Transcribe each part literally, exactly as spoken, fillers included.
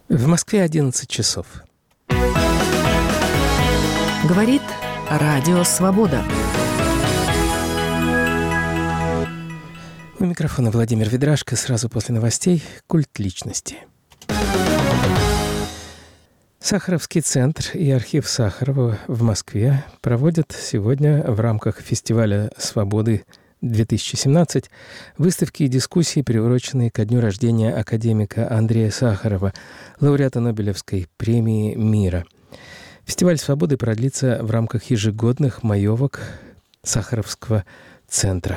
В Москве одиннадцать часов. Говорит Радио Свобода. У микрофона Владимир Ведрашко. Сразу после новостей «Культ личности». Сахаровский центр и архив Сахарова в Москве проводят сегодня в рамках фестиваля «Свободы две тысячи семнадцать» выставки и дискуссии, приуроченные ко дню рождения академика Андрея Сахарова, лауреата Нобелевской премии мира. Фестиваль «Свободы» продлится в рамках ежегодных маевок Сахаровского центра.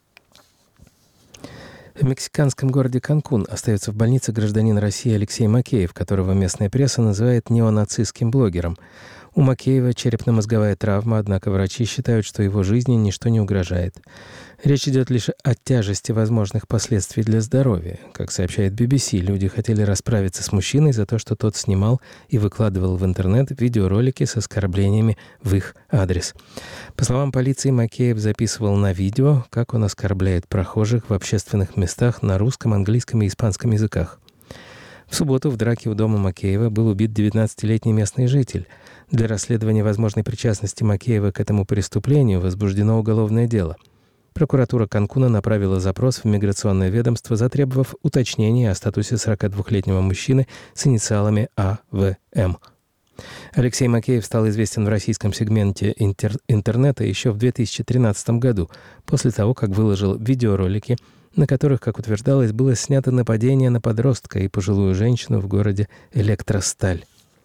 В мексиканском городе Канкун остается в больнице гражданин России Алексей Макеев, которого местная пресса называет неонацистским блогером. У Макеева черепно-мозговая травма, однако врачи считают, что его жизни ничто не угрожает. Речь идет лишь о тяжести возможных последствий для здоровья. Как сообщает би би си, люди хотели расправиться с мужчиной за то, что тот снимал и выкладывал в интернет видеоролики с оскорблениями в их адрес. По словам полиции, Макеев записывал на видео, как он оскорбляет прохожих в общественных местах на русском, английском и испанском языках. В субботу в драке у дома Макеева был убит девятнадцатилетний местный житель. Для расследования возможной причастности Макеева к этому преступлению возбуждено уголовное дело. Прокуратура Канкуна направила запрос в миграционное ведомство, затребовав уточнения о статусе сорокадвухлетнего мужчины с инициалами А В М. Алексей Макеев стал известен в российском сегменте интер- интернета еще в две тысячи тринадцатом году, после того, как выложил видеоролики, на которых, как утверждалось, было снято нападение на подростка и пожилую женщину в городе Электросталь.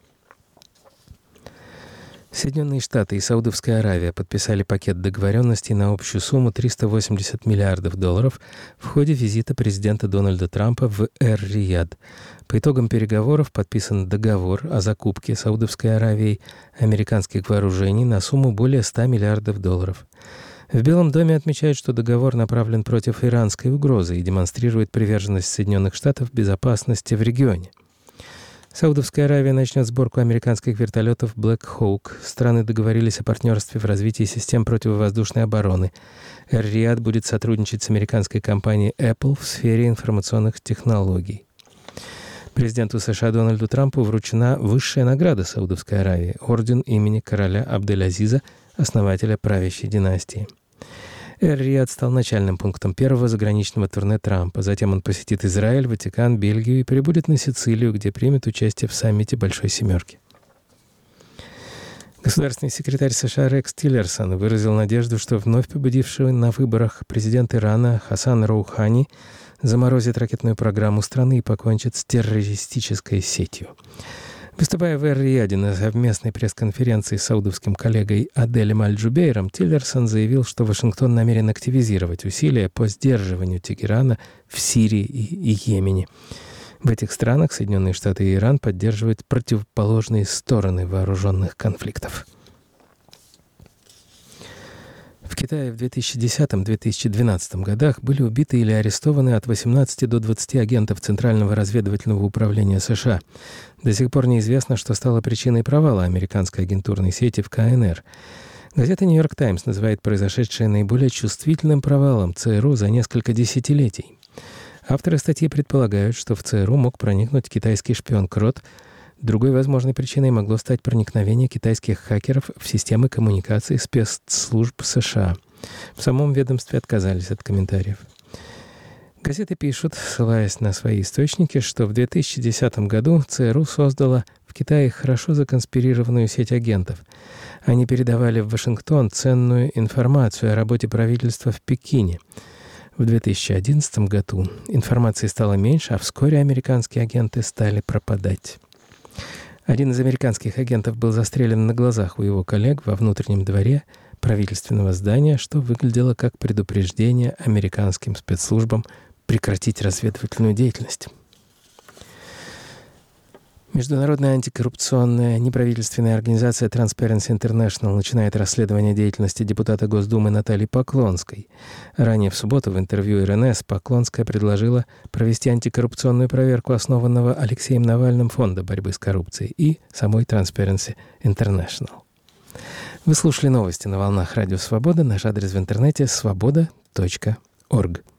Соединенные Штаты и Саудовская Аравия подписали пакет договоренностей на общую сумму триста восемьдесят миллиардов долларов в ходе визита президента Дональда Трампа в Эр-Рияд. По итогам переговоров подписан договор о закупке Саудовской Аравией американских вооружений на сумму более ста миллиардов долларов. В Белом доме отмечают, что договор направлен против иранской угрозы и демонстрирует приверженность Соединенных Штатов безопасности в регионе. Саудовская Аравия начнет сборку американских вертолетов Black Hawk. Страны договорились о партнерстве в развитии систем противовоздушной обороны. Эр-Рияд будет сотрудничать с американской компанией Apple в сфере информационных технологий. Президенту США Дональду Трампу вручена высшая награда Саудовской Аравии – орден имени короля Абдель-Азиза, основателя правящей династии. Эр-Рияд стал начальным пунктом первого заграничного турне Трампа. Затем он посетит Израиль, Ватикан, Бельгию и прибудет на Сицилию, где примет участие в саммите Большой Семерки. Государственный секретарь США Рекс Тиллерсон выразил надежду, что вновь победивший на выборах президент Ирана Хасан Роухани заморозит ракетную программу страны и покончит с террористической сетью. Выступая в Эр-Рияде на совместной пресс-конференции с саудовским коллегой Аделем Аль-Джубейром, Тиллерсон заявил, что Вашингтон намерен активизировать усилия по сдерживанию Тегерана в Сирии и Йемене. В этих странах Соединенные Штаты и Иран поддерживают противоположные стороны вооруженных конфликтов. В Китае в две тысячи десятом — две тысячи двенадцатом годах были убиты или арестованы от восемнадцати до двадцати агентов Центрального разведывательного управления США. До сих пор неизвестно, что стало причиной провала американской агентурной сети в Ка Эн Эр. Газета «Нью-Йорк Таймс» называет произошедшее наиболее чувствительным провалом Цэ Эр У за несколько десятилетий. Авторы статьи предполагают, что в Цэ Эр У мог проникнуть китайский шпион Крот. Другой возможной причиной могло стать проникновение китайских хакеров в системы коммуникации спецслужб США. В самом ведомстве отказались от комментариев. Газеты пишут, ссылаясь на свои источники, что в две тысячи десятом году Цэ Эр У создала в Китае хорошо законспирированную сеть агентов. Они передавали в Вашингтон ценную информацию о работе правительства в Пекине. В две тысячи одиннадцатом году информации стало меньше, а вскоре американские агенты стали пропадать. Один из американских агентов был застрелен на глазах у его коллег во внутреннем дворе правительственного здания, что выглядело как предупреждение американским спецслужбам прекратить разведывательную деятельность. Международная антикоррупционная неправительственная организация Transparency International начинает расследование деятельности депутата Госдумы Натальи Поклонской. Ранее в субботу в интервью Эр Эн Эс Поклонская предложила провести антикоррупционную проверку основанного Алексеем Навальным фонда борьбы с коррупцией и самой Transparency International. Вы слушали новости на волнах Радио Свобода. Наш адрес в интернете свобода точка орг.